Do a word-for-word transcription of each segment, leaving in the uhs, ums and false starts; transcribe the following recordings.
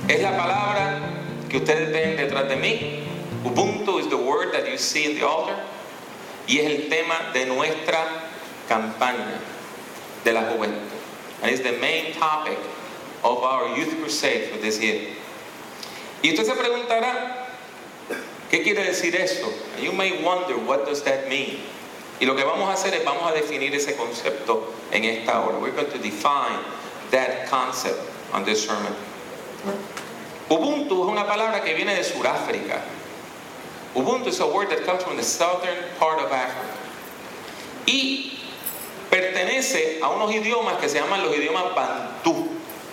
es la palabra que ustedes ven detrás de mí. Ubuntu is the word that you see in the altar. Y es el tema de nuestra campaña de la juventud. And it's the main topic of our youth crusade for this year. Y usted se preguntará, ¿qué quiere decir esto? And you may wonder, what does that mean? Y lo que vamos a hacer es, vamos a definir ese concepto en esta hora. We're going to define that concept on this sermon. Ubuntu es una palabra que viene de Sudáfrica. Ubuntu is a word that comes from the southern part of Africa. Y pertenece a unos idiomas que se llaman los idiomas Bantú.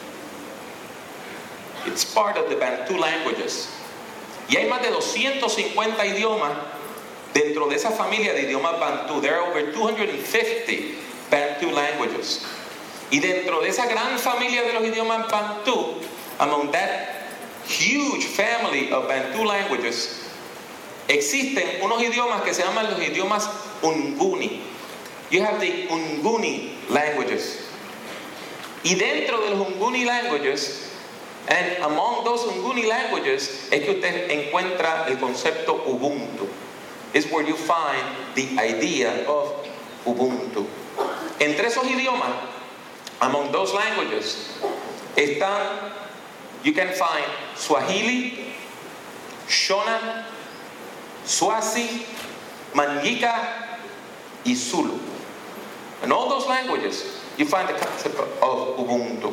It's part of the Bantu languages. Y hay más de doscientos cincuenta idiomas dentro de esa familia de idiomas Bantú. There are over two hundred fifty Bantu languages. Y dentro de esa gran familia de los idiomas Bantú, among that huge family of Bantu languages, existen unos idiomas que se llaman los idiomas Unguni. You have the Unguni languages. Y dentro de los Unguni languages, and among those Unguni languages, es que usted encuentra el concepto Ubuntu. Is where you find the idea of Ubuntu. Entre esos idiomas, among those languages, están, you can find Swahili, Shona, Swazi, Manyika, y Zulu. In all those languages, you find the concept of Ubuntu.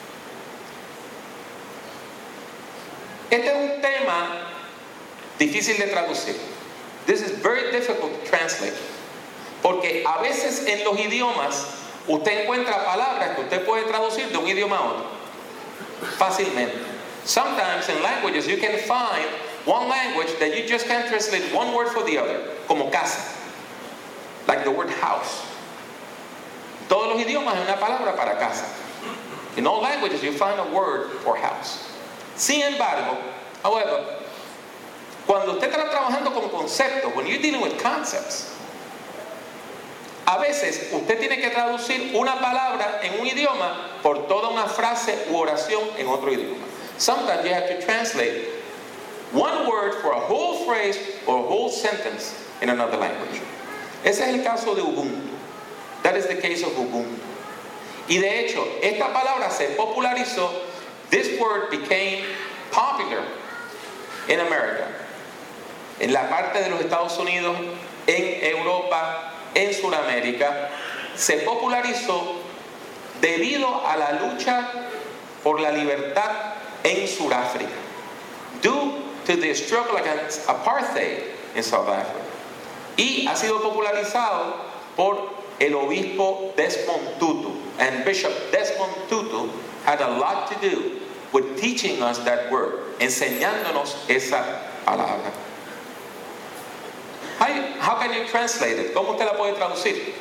Este es un tema difícil de traducir. This is very difficult to translate. Porque a veces en los idiomas usted encuentra palabras que usted puede traducir de un idioma a otro fácilmente. Sometimes in languages you can find one language that you just can't translate one word for the other, como casa, like the word house. Todos los idiomas hay una palabra para casa. In all languages you find a word for house. Sin embargo, however, cuando usted está trabajando con conceptos, when you're dealing with concepts, a veces usted tiene que traducir una palabra en un idioma por toda una frase u oración en otro idioma. Sometimes you have to translate one word for a whole phrase or a whole sentence in another language. Ese es el caso de Ubuntu. That is the case of Ubuntu. Y de hecho, esta palabra se popularizó. This word became popular in America. En la parte de los Estados Unidos, en Europa, en Sudamérica, se popularizó debido a la lucha por la libertad en Sudáfrica, due to the struggle against apartheid in South Africa. Y ha sido popularizado por el obispo Desmond Tutu. And Bishop Desmond Tutu had a lot to do with teaching us that word, enseñándonos esa palabra. How, how can you translate it? ¿Cómo usted la puede traducir?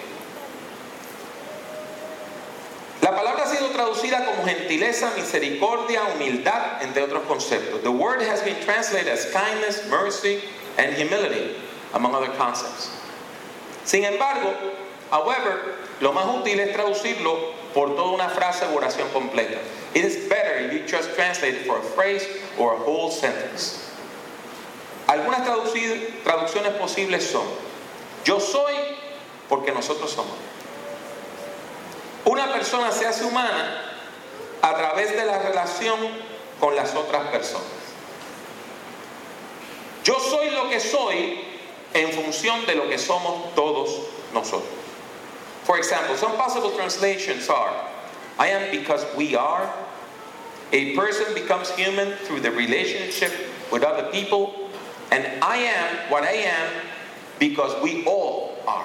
La palabra ha sido traducida como gentileza, misericordia, humildad, entre otros conceptos. The word has been translated as kindness, mercy, and humility, among other concepts. Sin embargo, however, lo más útil es traducirlo por toda una frase o oración completa. It is better if you just translate it for a phrase or a whole sentence. Algunas traducciones posibles son: yo soy porque nosotros somos. Una persona se hace humana a través de la relación con las otras personas. Yo soy lo que soy en función de lo que somos todos nosotros. For example, some possible translations are: I am because we are. A person becomes human through the relationship with other people. And I am what I am because we all are.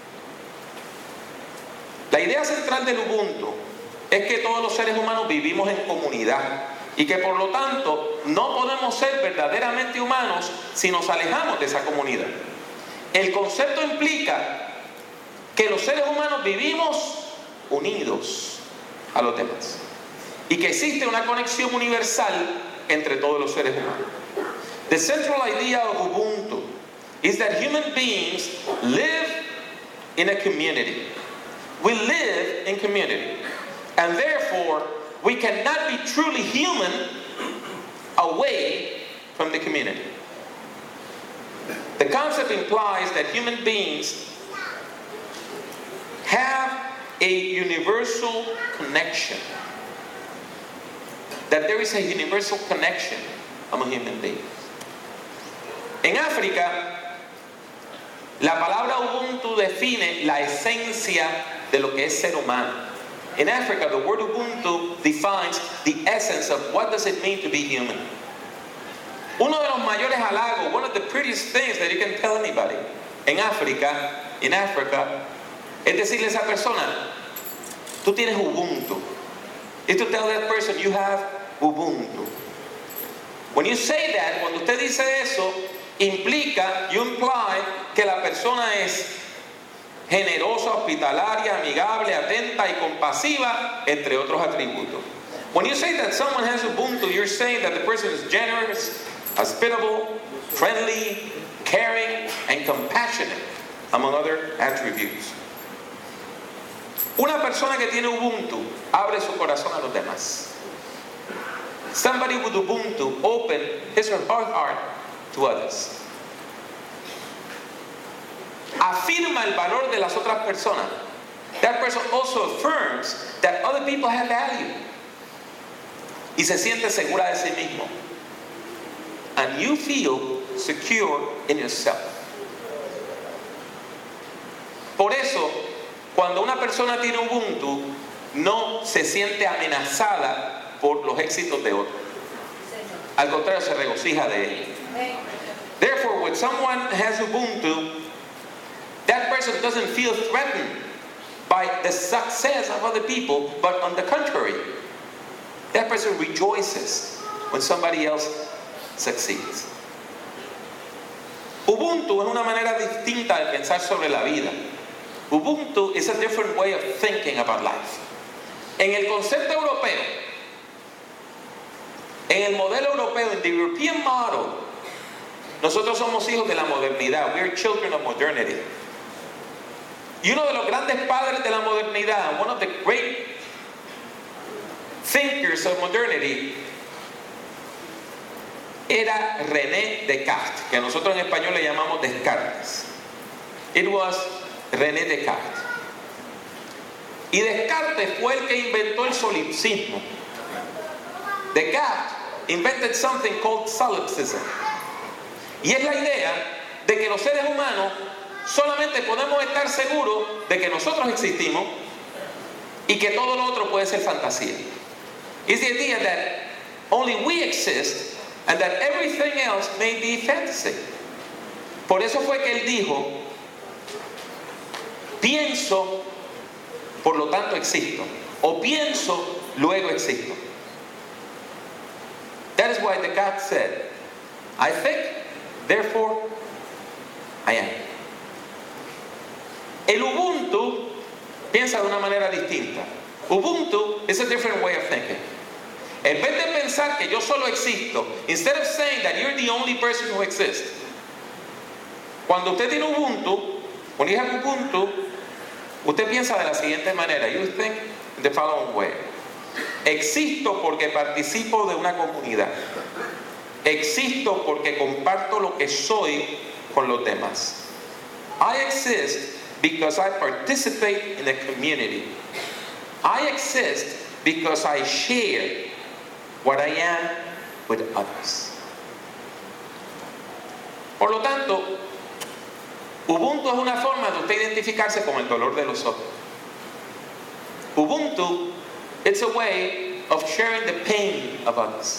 La idea central del Ubuntu es que todos los seres humanos vivimos en comunidad y que por lo tanto no podemos ser verdaderamente humanos si nos alejamos de esa comunidad. El concepto implica que los seres humanos vivimos unidos a los demás y que existe una conexión universal entre todos los seres humanos. The central idea of Ubuntu is that human beings live in a community. We live in community. And therefore, we cannot be truly human away from the community. The concept implies that human beings have a universal connection. That there is a universal connection among human beings. En África, la palabra Ubuntu define la esencia de lo que es ser humano. In Africa, the word Ubuntu defines the essence of what does it mean to be human. Uno de los mayores halagos, one of the prettiest things that you can tell anybody en África, in Africa, es decirle a esa persona, tú tienes Ubuntu. Is to tell that person, you have Ubuntu. When you say that, cuando usted dice eso, implica, you imply que la persona es generosa, hospitalaria, amigable, atenta y compasiva, entre otros atributos. When you say that someone has Ubuntu, you're saying that the person is generous, hospitable, friendly, caring, and compassionate, among other attributes. Una persona que tiene Ubuntu abre su corazón a los demás. Somebody with Ubuntu open his or her heart to others. Afirma el valor de las otras personas. That person also affirms that other people have value. Y se siente segura de sí mismo. And you feel secure in yourself. Por eso, cuando una persona tiene Ubuntu, no se siente amenazada por los éxitos de otros. Al contrario, se regocija de él. Therefore, when someone has Ubuntu, that person doesn't feel threatened by the success of other people, but on the contrary, that person rejoices when somebody else succeeds. Ubuntu es una manera distinta de pensar sobre la vida. Ubuntu is a different way of thinking about life. En el concepto europeo, en el modelo europeo, in the European model, nosotros somos hijos de la modernidad. We are children of modernity. Y uno de los grandes padres de la modernidad, one of the great thinkers of modernity, era René Descartes, que nosotros en español le llamamos Descartes. It was René Descartes. Y Descartes fue el que inventó el solipsismo. Descartes invented something called solipsism. Y es la idea de que los seres humanos solamente podemos estar seguros de que nosotros existimos y que todo lo otro puede ser fantasía. It's the idea that only we exist and that everything else may be fantasy. Por eso fue que él dijo, pienso, por lo tanto existo. O pienso, luego existo. That is why Descartes said, I think, therefore, I am. El Ubuntu piensa de una manera distinta. Ubuntu is a different way of thinking. En vez de pensar que yo solo existo, instead of saying that you're the only person who exists, cuando usted tiene Ubuntu, when you have Ubuntu, usted piensa de la siguiente manera. You think in the following way. Existo porque participo de una comunidad. Existo porque comparto lo que soy con los demás. I exist because I participate in a community. I exist because I share what I am with others. Por lo tanto, Ubuntu es una forma de usted identificarse con el dolor de los otros. Ubuntu, it's a way of sharing the pain of others.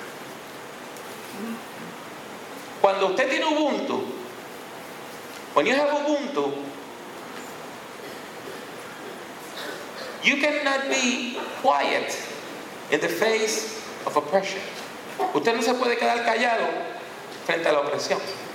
Cuando usted tiene Ubuntu, when you have Ubuntu, you cannot be quiet in the face of oppression. Usted no se puede quedar callado frente a la opresión.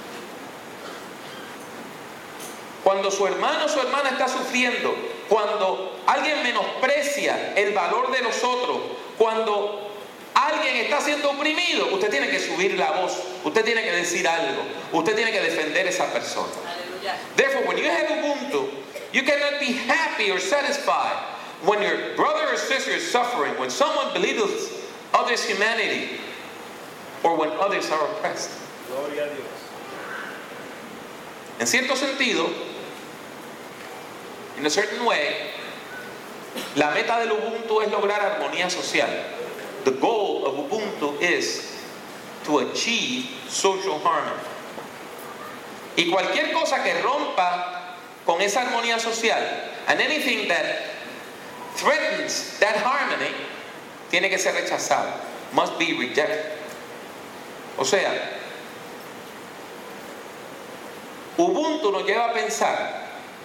Cuando su hermano o su hermana está sufriendo, cuando alguien menosprecia el valor de los otros, cuando alguien está siendo oprimido, usted tiene que subir la voz, usted tiene que decir algo, usted tiene que defender a esa persona. Aleluya. Therefore, when you have Ubuntu, you cannot be happy or satisfied when your brother or sister is suffering, when someone believes others' humanity. or when others are oppressed. Gloria a Dios. En cierto sentido, in a certain way, la meta del Ubuntu es lograr armonía social. The goal of Ubuntu is to achieve social harmony. Y cualquier cosa que rompa con esa armonía social, and anything that threatens that harmony, tiene que ser rechazado, must be rejected. O sea, Ubuntu nos lleva a pensar,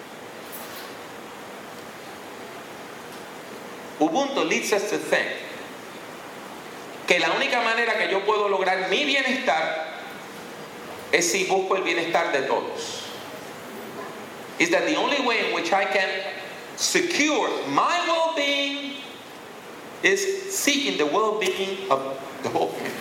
Ubuntu leads us to think, que la única manera que yo puedo lograr mi bienestar es si busco el bienestar de todos. Is that the only way in which I can secure my well-being is seeking the well-being of the whole community.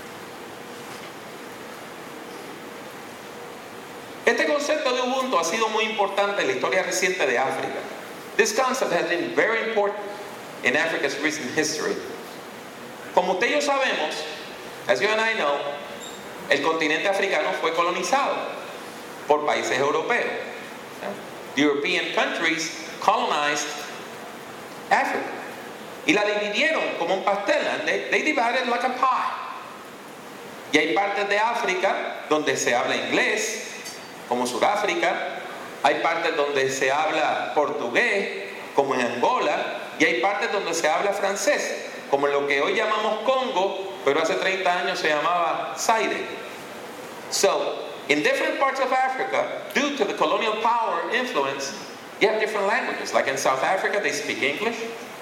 Este concepto de Ubuntu ha sido muy importante en la historia reciente de África. This concept has been very important in Africa's recent history. Como usted y yo sabemos, as you and I know, el continente africano fue colonizado por países europeos. The European countries colonized Africa. Y la dividieron como un pastel. And they, they divided like a pie. Y hay partes de África donde se habla inglés, como Sudáfrica. Hay partes donde se habla portugués, como en Angola. Y hay partes donde se habla francés, como en lo que hoy llamamos Congo, pero hace treinta años se llamaba Zaire. So, in different parts of Africa, due to the colonial power influence, you have different languages. Like in South Africa, they speak English.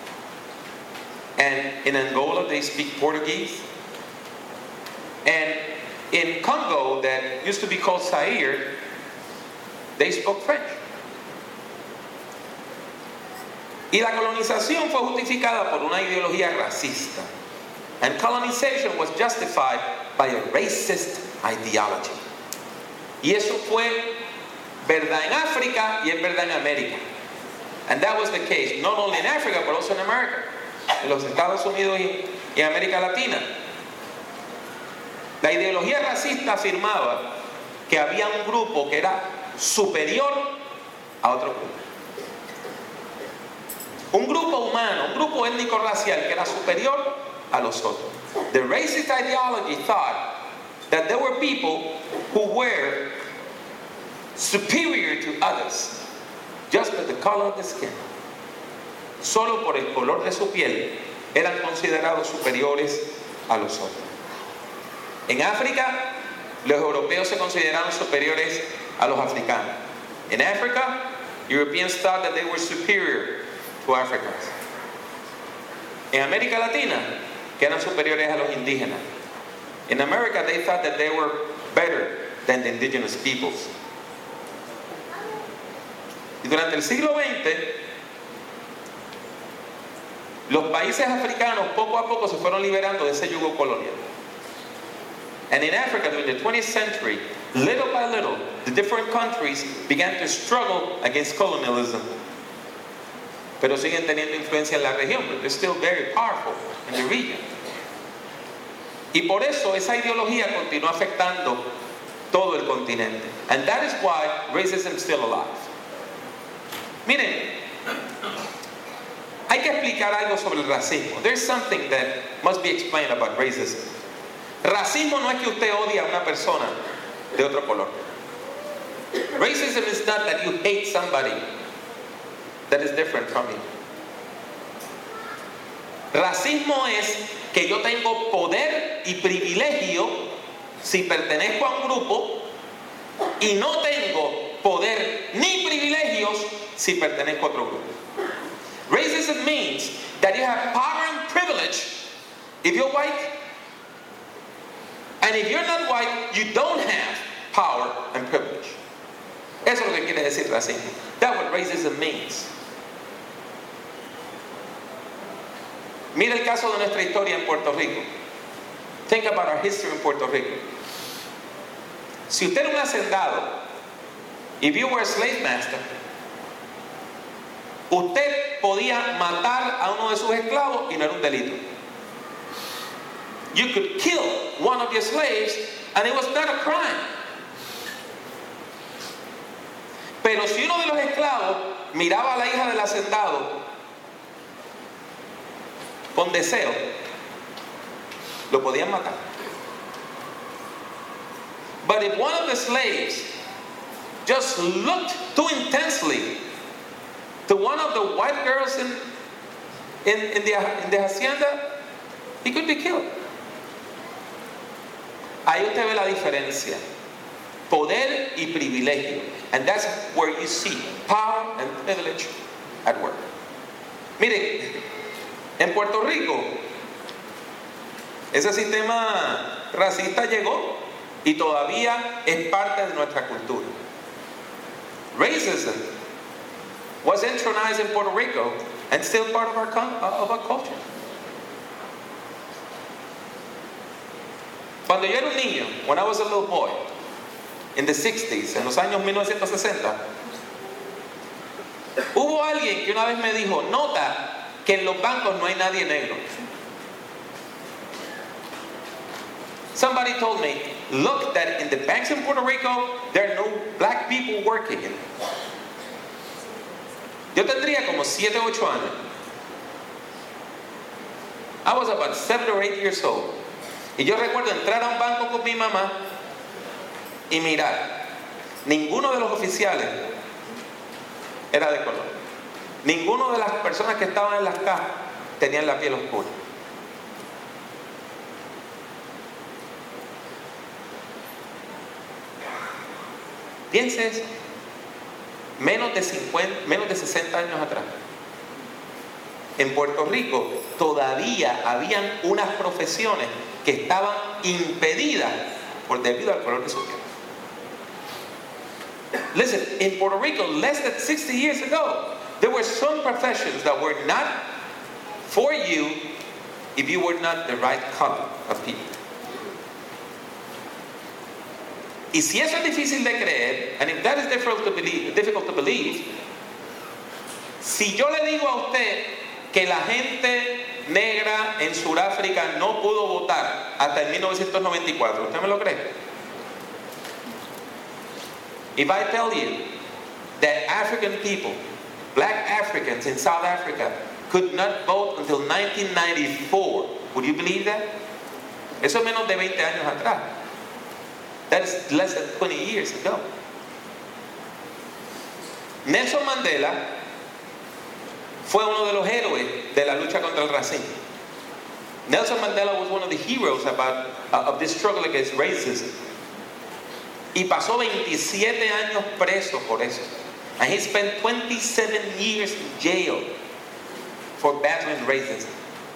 And in Angola, they speak Portuguese. And in Congo, that used to be called Zaire, they spoke French. Y la colonización fue justificada por una ideología racista. And colonization was justified by a racist ideology. Y eso fue verdad en África y es verdad en América. And that was the case, not only in Africa, but also in America. En los Estados Unidos y, y en América Latina. La ideología racista afirmaba que había un grupo que era superior a otro grupo. Un grupo humano, un grupo étnico racial que era superior a los otros. The racist ideology thought that there were people who were superior to others just by the color of the skin. Solo por el color de su piel eran considerados superiores a los otros. En África, los europeos se consideraron superiores a los africanos. In Africa, Europeans thought that they were superior to Africans. En América Latina, que eran superiores a los indígenas. In America, they thought that they were better than the indigenous peoples. Y durante el siglo veinte, los países africanos poco a poco se fueron liberando de ese yugo colonial. And in Africa, during the twentieth century, little by little, the different countries began to struggle against colonialism. Pero siguen teniendo influencia en la región, but they're still very powerful in the region. Y por eso esa ideología continúa afectando todo el continente. And that is why racism is still alive. Miren, hay que explicar algo sobre el racismo. There's something that must be explained about racism. Racismo no es que usted odie a una persona de otro color. Racism is not that you hate somebody that is different from you. Racismo es que yo tengo poder y privilegio si pertenezco a un grupo y no tengo poder ni privilegios si pertenezco a otro grupo. Racism means that you have power and privilege if you're white, and if you're not white, you don't have power and privilege. Eso es lo que quiere decir racismo. That's what racism means. Mira el caso de nuestra historia en Puerto Rico. Think about our history in Puerto Rico. Si usted era un hacendado, if you were a slave master, usted podía matar a uno de sus esclavos y no era un delito. you could kill one of your slaves and it was not a crime. Pero si uno de los esclavos miraba a la hija del hacendado con deseo, lo podían matar. But if one of the slaves just looked too intensely to one of the white girls in, in, in, the, in the hacienda, he could be killed. Ahí usted ve la diferencia. Poder y privilegio. And that's where you see power and privilege at work. Miren, en Puerto Rico, ese sistema racista llegó y todavía es parte de nuestra cultura. Racism was intronized in Puerto Rico and still part of our, of our culture. Cuando yo era un niño, when I was a little boy, in the sixties, en los años mil novecientos sesenta, hubo alguien que una vez me dijo, nota que en los bancos no hay nadie negro. Somebody told me, look that in the banks in Puerto Rico, there are no black people working in it. Yo tendría como siete o ocho años. I was about seven or eight years old. Y yo recuerdo entrar a un banco con mi mamá y mirar. Ninguno de los oficiales era de color. Ninguno de las personas que estaban en las cajas tenían la piel oscura. Piense eso. Menos de cincuenta, menos de sesenta años atrás. En Puerto Rico todavía habían unas profesiones que estaban impedidas por debido al color de su piel. Listen, in Puerto Rico, less than sixty years ago, there were some professions that were not for you if you were not the right color of people. Y si eso es difícil de creer, and if that is difficult to believe, difficult to believe, si yo le digo a usted que la gente negra en Sudáfrica no pudo votar hasta el mil novecientos noventa y cuatro, ¿usted me lo cree? If I tell you that African people, black Africans in South Africa, could not vote until nineteen ninety-four, would you believe that? Eso es menos de veinte años atrás. That is less than twenty years ago. Nelson Mandela fue uno de los héroes de la lucha contra el racismo. Nelson Mandela was one of the heroes about, uh, of this struggle against racism. Y pasó veintisiete años preso por eso. And he spent twenty-seven years in jail for battling racism.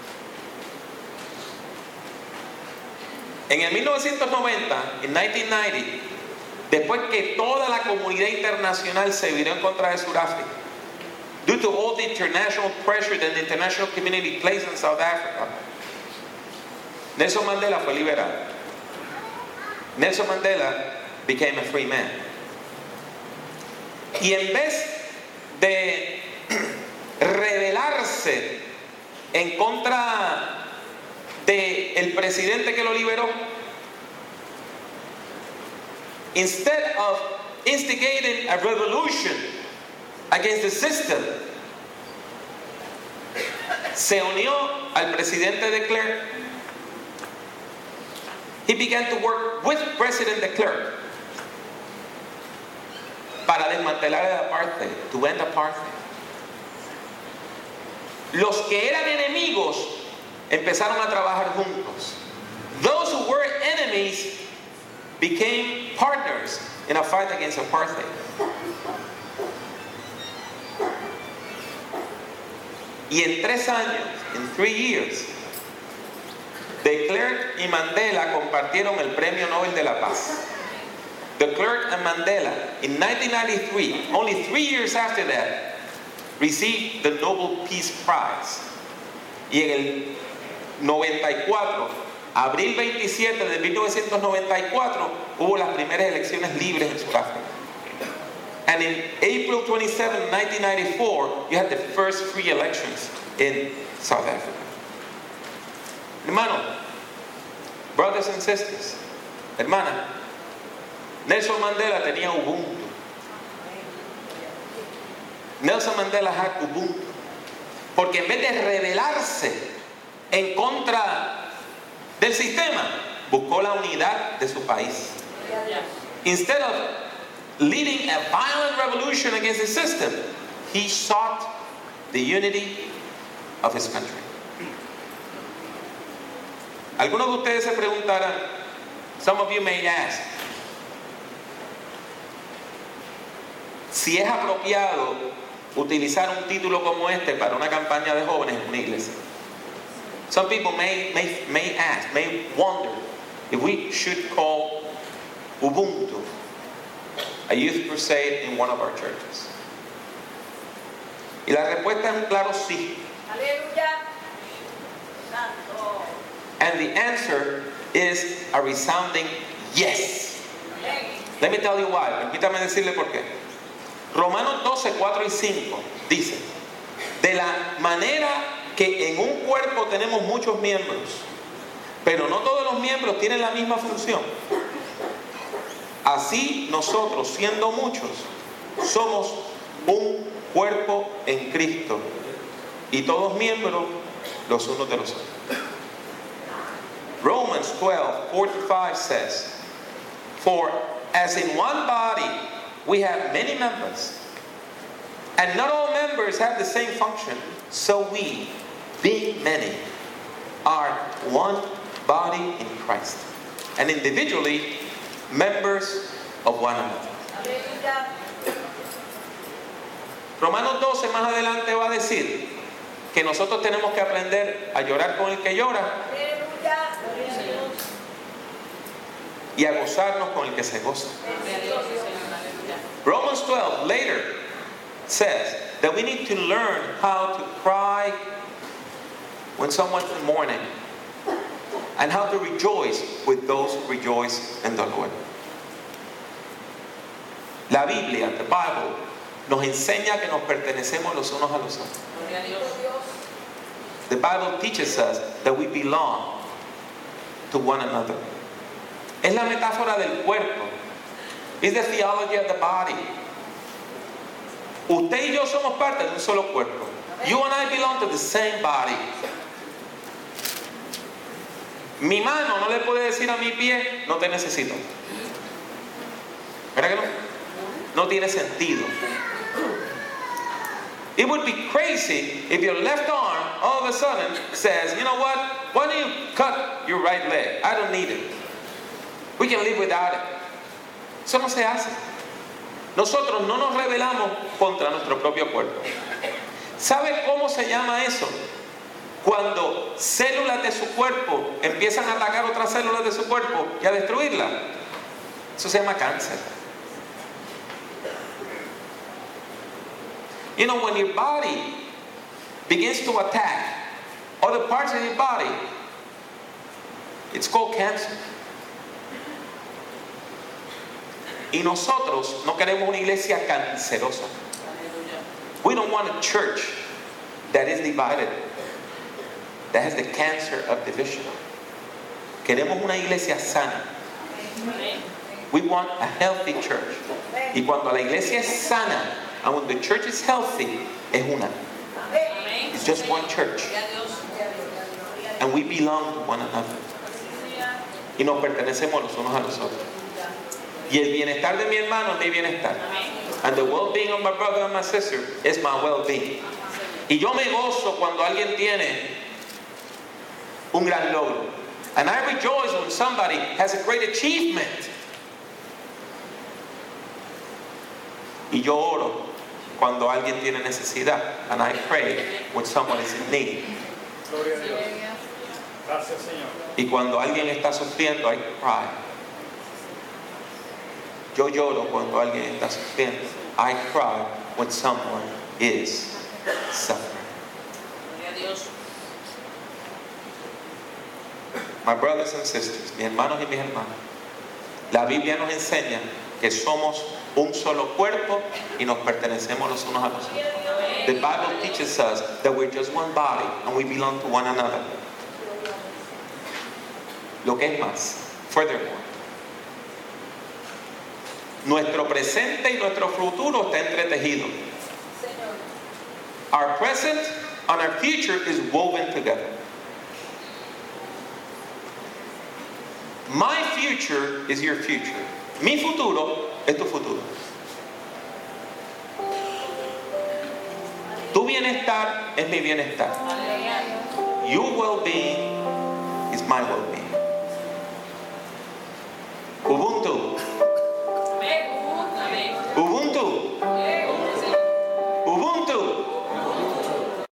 En el mil novecientos noventa, en nineteen ninety, después que toda la comunidad internacional se viró en contra de Sudáfrica, due to all the international pressure that the international community placed in South Africa, Nelson Mandela fue liberado. Nelson Mandela became a free man. Y en vez de rebelarse en contra del presidente que lo liberó, instead of instigating a revolution against the system, se unió al presidente de Klerk. He began to work with President de Klerk para desmantelar el apartheid, to end apartheid. Los que eran enemigos empezaron a trabajar juntos. Those who were enemies became partners in a fight against apartheid. Y en tres años, in three years, de Klerk y Mandela compartieron el Premio Nobel de la Paz. De Klerk and Mandela, in nineteen ninety-three, only three years after that, received the Nobel Peace Prize. Y en el noventa y cuatro, abril veintisiete de mil novecientos noventa y cuatro, hubo las primeras elecciones libres en Sudáfrica. And in April twenty-seventh, nineteen ninety-four, you had the first free elections in South Africa. Hermano, Brothers and sisters, hermana, Nelson Mandela tenía Ubuntu. Nelson Mandela had Ubuntu. Porque en vez de rebelarse en contra del sistema, buscó la unidad de su país. Instead of leading a violent revolution against the system, he sought the unity of his country. Algunos de ustedes se preguntarán, some of you may ask, si es apropiado utilizar un título como este para una campaña de jóvenes en una iglesia. Some people may, may, may ask, may wonder if we should call Ubuntu a youth crusade in one of our churches. Y la respuesta es un claro sí. Aleluya. And the answer is a resounding yes. Let me tell you why. Permítame decirle por qué. Romanos doce, cuatro y cinco dice: de la manera que en un cuerpo tenemos muchos miembros, pero no todos los miembros tienen la misma función. Así nosotros, siendo muchos, somos un cuerpo en Cristo y todos miembros los unos de los otros. Romans twelve, forty-five says, for as in one body we have many members, and not all members have the same function, so we, being many, are one body in Christ, and individually members of one another. Romanos doce más adelante va a decir que nosotros tenemos que aprender a llorar con el que llora y a gozarnos con el que se goza. Romans twelve later says that we need to learn how to cry when someone's mourning and how to rejoice with those who rejoice in the Lord. La Biblia, the Bible, nos enseña que nos pertenecemos los unos a los otros. The Bible teaches us that we belong to one another. Es la metáfora del cuerpo. It's the theology of the body. Usted y yo somos parte de un solo cuerpo. You and I belong to the same body. Mi mano no le puede decir a mi pie, no te necesito. ¿Verdad que no? No tiene sentido. It would be crazy if your left arm all of a sudden says, you know what, why don't you cut your right leg? I don't need it. We can live without it. Eso no se hace. Nosotros no nos rebelamos contra nuestro propio cuerpo. ¿Sabe cómo se llama eso? Cuando células de su cuerpo empiezan a atacar otras células de su cuerpo y a destruirlas. Eso se llama cáncer. You know, when your body begins to attack other parts of your body, it's called cancer. Y nosotros no queremos una iglesia cancerosa. We don't want a church that is divided, that has the cancer of division. Queremos una iglesia sana. We want a healthy church. Y cuando la iglesia es sana, and when the church is healthy, es una. It's just one church. And we belong to one another. Y nos pertenecemos los unos a los otros. Y el bienestar de mi hermano es mi bienestar. And the well-being of my brother and my sister is my well-being. Y yo me gozo cuando alguien tiene un gran logro. And I rejoice when somebody has a great achievement. Y yo oro cuando alguien tiene necesidad. And I pray when someone is in need. Gloria a Dios. Gracias, Señor. Y cuando alguien está sufriendo, I cry. Yo lloro cuando alguien está sufriendo. I cry when someone is suffering. My brothers and sisters, mis hermanos y mis hermanas, la Biblia nos enseña que somos un solo cuerpo y nos pertenecemos los unos a los otros. The Bible teaches us that we're just one body and we belong to one another. lo que es más. Furthermore, nuestro presente y nuestro futuro está entretejido. Our present and our future is woven together. My future is your future. Mi futuro es tu futuro. Tu bienestar es mi bienestar. Your well-being is my well-being.